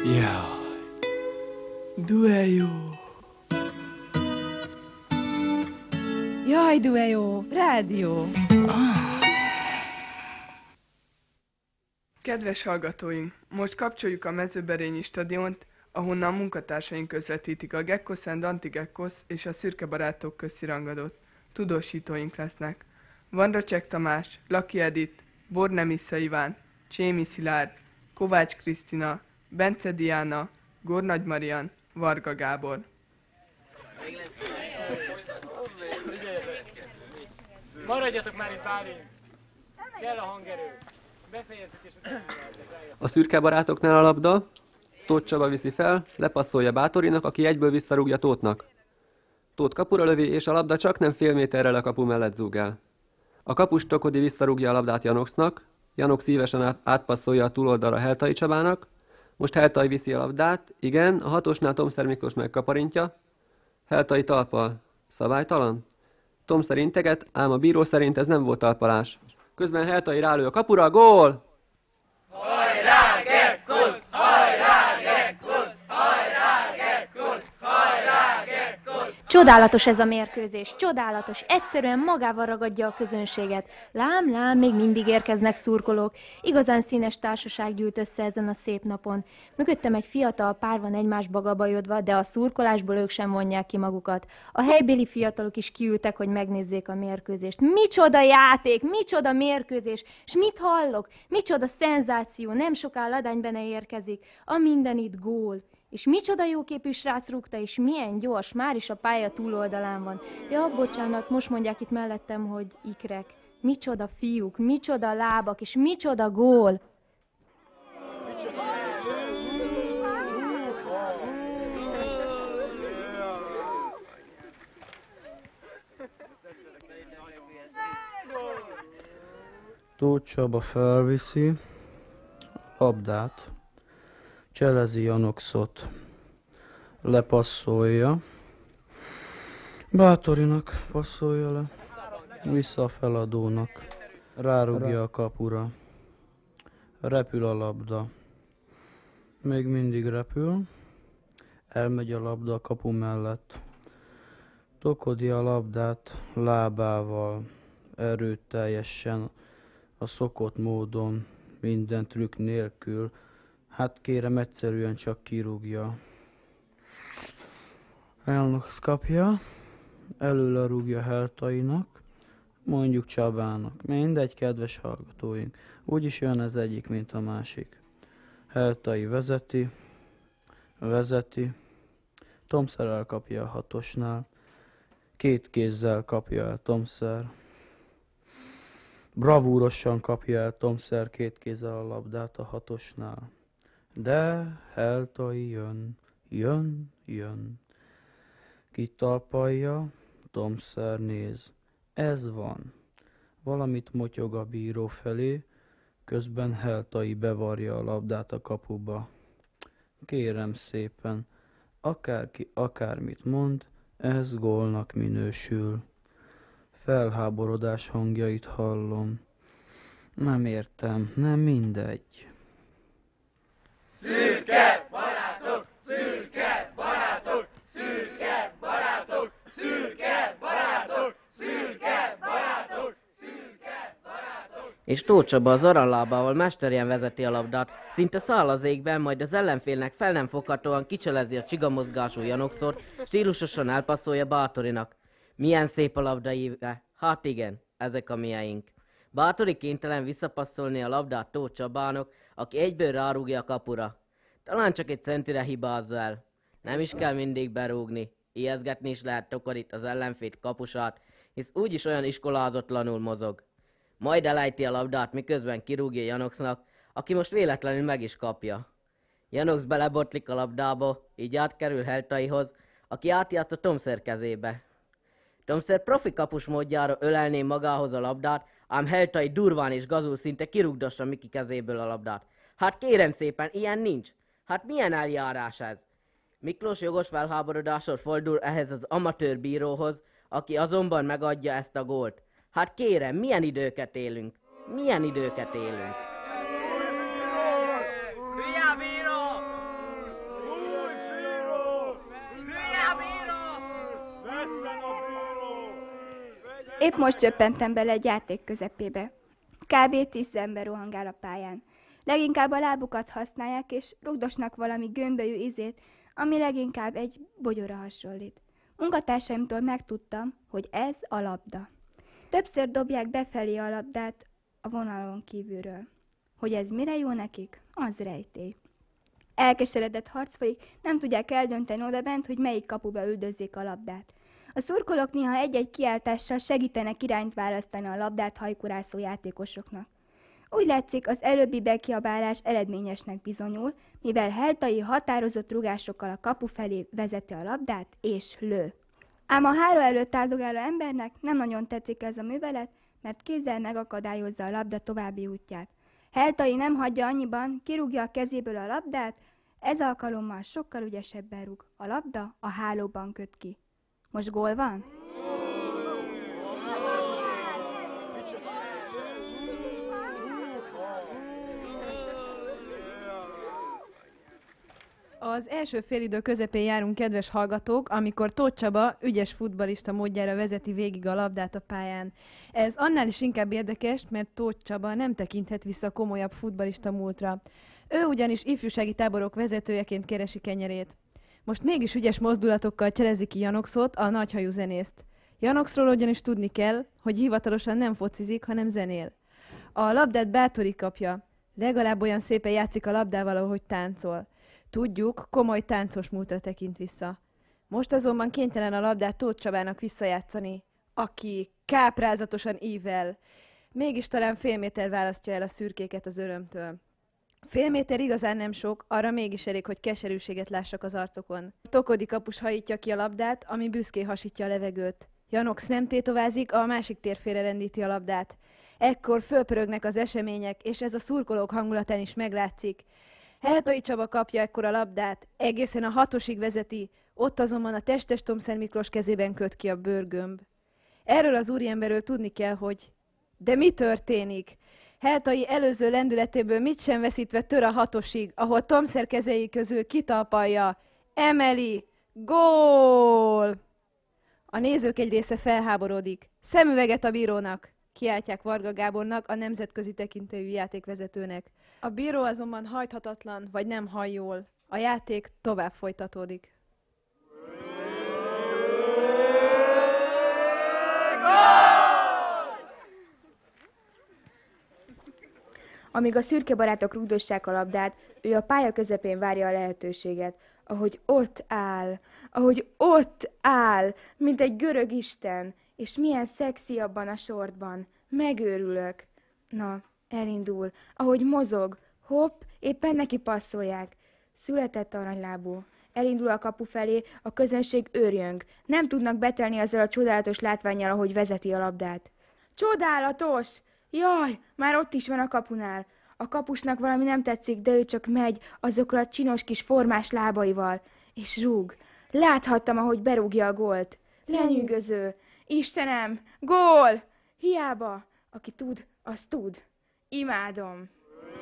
Jaj, de jó. Jaj, de jó, rádió. Kedves hallgatóink, most kapcsoljuk a Mezőberényi stadiont, ahonnan munkatársaink közvetítik a Gekkosz and Antigekkosz és a Szürke Barátok közszirangadót. Tudósítóink lesznek. Vandracsek Tamás, Laki Edith, Bornemissza Iván, Csémi Szilárd, Kovács Krisztina, Bence Diana, Gornagy Marian, Varga Gábor. Maradjatok már itt, Bálint! Kell a hangerő! Befejezzük és utána A Szürke Barátoknál a labda, Tóth Csaba viszi fel, lepasszolja Bátorinak, aki egyből visszarúgja Tóthnak. Tóth kapura lövi, és a labda csak nem fél méterrel a kapu mellett zúg el. A kapus Tokodi visszarúgja a labdát Janoxnak, Janox szívesen átpasszolja a túloldalra Heltai Csabának, most Heltai viszi a labdát, igen, a hatosnál Tomszer Miklós megkaparintja, Heltai talpal, szabálytalan? Tomszer integet, ám a bíró szerint ez nem volt talpalás. Közben Heltai rálő a kapura, gól! Hajrá, Gekkosz! Hajrá, Gekkosz! Hajrá, Gekkosz! Hajrá, Gekkosz! Csodálatos ez a mérkőzés, csodálatos, egyszerűen magával ragadja a közönséget. Lám, lám, még mindig érkeznek szurkolók. Igazán színes társaság gyűlt össze ezen a szép napon. Mögöttem egy fiatal pár van egymásba gabajodva, de a szurkolásból ők sem vonják ki magukat. A helybéli fiatalok is kiültek, hogy megnézzék a mérkőzést. Micsoda játék, micsoda mérkőzés, s mit hallok? Micsoda szenzáció, nem soká Ladány Bene érkezik. A mindenit gól. És micsoda jóképű srác rúgta, és milyen gyors, már is a pálya túloldalán van. Ja, bocsánat, most mondják itt mellettem, hogy ikrek. Micsoda fiúk, micsoda lábak, és micsoda gól. Tóth Csaba felviszi labdát, cselezi Janoxot, lepasszolja, Bátorinak passzolja le, vissza a feladónak, rárugja a kapura, repül a labda, még mindig repül, elmegy a labda a kapu mellett, Tokodi a labdát lábával, erőteljesen, a szokott módon, minden trükk nélkül, hát kérem, egyszerűen csak kirúgja. Elnox kapja, előle rúgja Heltainak, mondjuk Csabának. Mindegy, kedves hallgatóink, úgyis jön az egyik, mint a másik. Heltai vezeti, Tomszer elkapja a hatosnál, két kézzel kapja el Tomszer, bravúrosan kapja el Tomszer két kézzel a labdát a hatosnál. De Heltai jön. Kitalpalja, Tomszer néz. Ez van. Valamit motyog a bíró felé, közben Heltai bevarja a labdát a kapuba. Kérem szépen, akárki akármit mond, ez gólnak minősül. Felháborodás hangjait hallom. Nem értem, nem mindegy. Szürke barátok! Szürke barátok! Szürke barátok! Szürke barátok! Szürke barátok! Szürke barátok! És Tóth Csaba az aranylábával mesterien vezeti a labdát, szinte száll az égben, majd az ellenfélnek fel nem foghatóan kicselezi a csigamozgású Janoxot, stílusosan elpasszolja Bátorinak. Milyen szép a labda íve. Hát igen, ezek a mieink. Bátori kénytelen visszapasszolni a labdát Tóth Csabának, aki egyből rárúgja a kapura. Talán csak egy centire hibázza el. Nem is kell mindig berúgni. Ijeszgetni is lehet Tokodit, az ellenfél kapusát, hisz úgyis olyan iskolázatlanul mozog. Majd elejti a labdát, miközben kirúgja Janoxnak, aki most véletlenül meg is kapja. Janox belebotlik a labdába, így átkerül Heltaihoz, aki átjátsz a Tomszer kezébe. Tomszer profi kapus módjára ölelné magához a labdát, ám Heltai durván és gazul szinte kirúgdassa Miki kezéből a labdát. Hát kérem szépen, ilyen nincs. Hát milyen eljárás ez? Miklós jogos felháborodásról fordul ehhez az amatőr bíróhoz, aki azonban megadja ezt a gólt. Hát kérem, milyen időket élünk? Milyen időket élünk? Hülye bíró! Épp most csöppentem bele egy játék közepébe. Kb. 10 ember rohangál a pályán. Leginkább a lábukat használják, és rugdosnak valami gömbölyű izét, ami leginkább egy bogyóra hasonlít. Munkatársaimtól megtudtam, hogy ez a labda. Többször dobják befelé a labdát a vonalon kívülről. Hogy ez mire jó nekik, az rejtély. Elkeseredett harc folyik, nem tudják eldönteni odabent, hogy melyik kapuba üldözzék a labdát. A szurkolók néha egy-egy kiáltással segítenek irányt választani a labdát hajkurászó játékosoknak. Úgy látszik, az előbbi bekiabálás eredményesnek bizonyul, mivel Heltai határozott rugásokkal a kapu felé vezeti a labdát és lő. Ám a háló előtt áldogáló embernek nem nagyon tetszik ez a művelet, mert kézzel megakadályozza a labda további útját. Heltai nem hagyja annyiban, kirúgja a kezéből a labdát, ez alkalommal sokkal ügyesebben rúg. A labda a hálóban köt ki. Most gól van? Az első félidő közepén járunk, kedves hallgatók, amikor Tóth Csaba ügyes futballista módjára vezeti végig a labdát a pályán. Ez annál is inkább érdekes, mert Tóth Csaba nem tekinthet vissza komolyabb futballista múltra. Ő ugyanis ifjúsági táborok vezetőjeként keresi kenyerét. Most mégis ügyes mozdulatokkal cselezi ki Janoxot, a nagyhajú zenészt. Janoxról ugyanis tudni kell, hogy hivatalosan nem focizik, hanem zenél. A labdát Bátori kapja. Legalább olyan szépen játszik a labdával, ahogy táncol. Tudjuk, komoly táncos múltra tekint vissza. Most azonban kénytelen a labdát Tóth Csabának visszajátszani, aki káprázatosan ível. Mégis talán fél méter választja el a szürkéket az örömtől. Fél méter igazán nem sok, arra mégis elég, hogy keserűséget lássak az arcokon. Tokodi kapus hajítja ki a labdát, ami büszkén hasítja a levegőt. Janox nem tétovázik, a másik térfélre rendíti a labdát. Ekkor fölpörögnek az események, és ez a szurkolók hangulatán is meglátszik. Heltai Csaba kapja ekkor a labdát, egészen a 6-osig vezeti, ott azonban a testes Thomsen Miklós kezében köt ki a bőrgömb. Erről az úriemberről tudni kell, hogy... De mi történik? Heltai előző lendületéből mit sem veszítve tör a 6-osig, ahol Thomsen kezei közül kitalpalja. Emeli! Gól! A nézők egy része felháborodik. Szemüveget a bírónak! Kiáltják Varga Gábornak, a nemzetközi tekintélyű játékvezetőnek. A bíró azonban hajthatatlan, vagy nem hall jól. A játék tovább folytatódik. Amíg a szürke barátok rúgdossák a labdát, ő a pálya közepén várja a lehetőséget. Ahogy ott áll, mint egy görög isten, és milyen szexi abban a sortban. Megőrülök. Na, elindul. Ahogy mozog. Hopp, éppen neki passzolják. Született aranylábú. Elindul a kapu felé, a közönség őrjöng. Nem tudnak betelni azzal a csodálatos látvánnyal, ahogy vezeti a labdát. Csodálatos! Jaj, már ott is van a kapunál. A kapusnak valami nem tetszik, de ő csak megy azokkal a csinos kis formás lábaival. És rúg. Láthattam, ahogy berúgja a gólt. Lenyűgöző. Istenem, gól! Hiába. Aki tud, az tud. Imádom.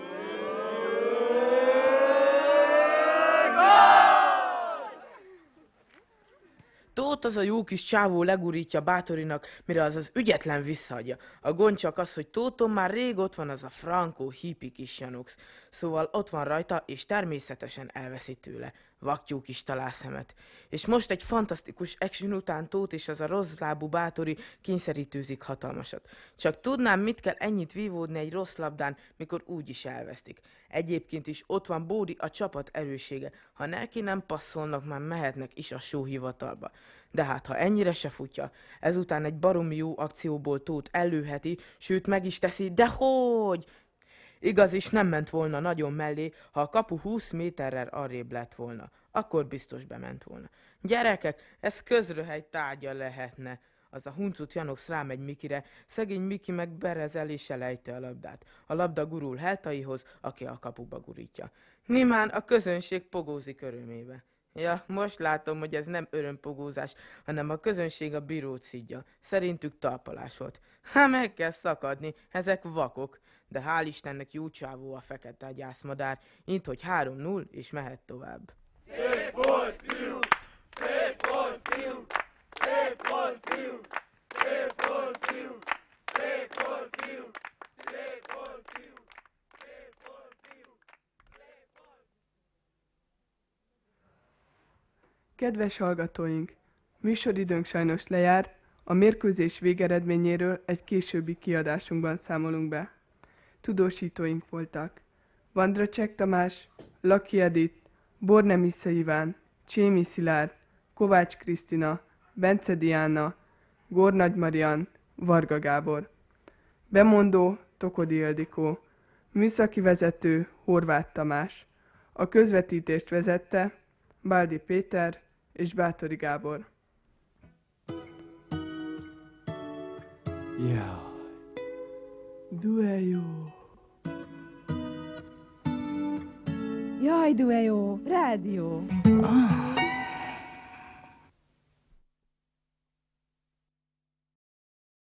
Tóth az a jó kis csávó legurítja Bátorinak, mire az ügyetlen visszaadja. A gond csak az, hogy Tóthon már rég ott van az a frankó, hippi kis Janox. Szóval ott van rajta, és természetesen elveszi tőle. Vaktyú kis találszemet. És most egy fantasztikus action után Tóth és az a rosszlábú Bátori kényszerítőzik hatalmasat. Csak tudnám, mit kell ennyit vívódni egy rossz labdán, mikor úgy is elvesztik. Egyébként is ott van Bódi, a csapat erőssége. Ha neki nem passzolnak, már mehetnek is a sóhivatalba. De hát, ha ennyire se futja, ezután egy baromi jó akcióból Tóth ellőheti, sőt meg is teszi, de hogy? Igaz is nem ment volna nagyon mellé, ha a kapu 20 méterrel arrébb lett volna. Akkor biztos bement volna. Gyerekek, ez közröhely tárgya lehetne. Az a huncut Janox rámegy Mikire, szegény Miki meg berezel és elejti a labdát. A labda gurul Heltaihoz, aki a kapuba gurítja. Nimán a közönség pogózik örömébe. Ja, most látom, hogy ez nem örömpogózás, hanem a közönség a bírót szidja. Szerintük talpalás volt. Hát meg kell szakadni, ezek vakok. De hál' Istennek jó csávó a fekete gyászmadár, mint hogy 3-0 és mehet tovább. Szép volt, fiú! Szép volt, fiú! Szép volt, fiú! Szép volt, fiú! Kedves hallgatóink! Műsoridőnk sajnos lejárt, a mérkőzés végeredményéről egy későbbi kiadásunkban számolunk be. Tudósítóink voltak Vandracsek Tamás, Laki Edith, Bornemisza Iván, Csémi Szilárd, Kovács Krisztina, Bence Diana, Gornagy Marian, Varga Gábor. Bemondó Tokodi Ildikó, műszaki vezető Horváth Tamás. A közvetítést vezette Báldi Péter és Bátori Gábor. Jaj. De jó! Jaj, de jó! Rádió! Ah.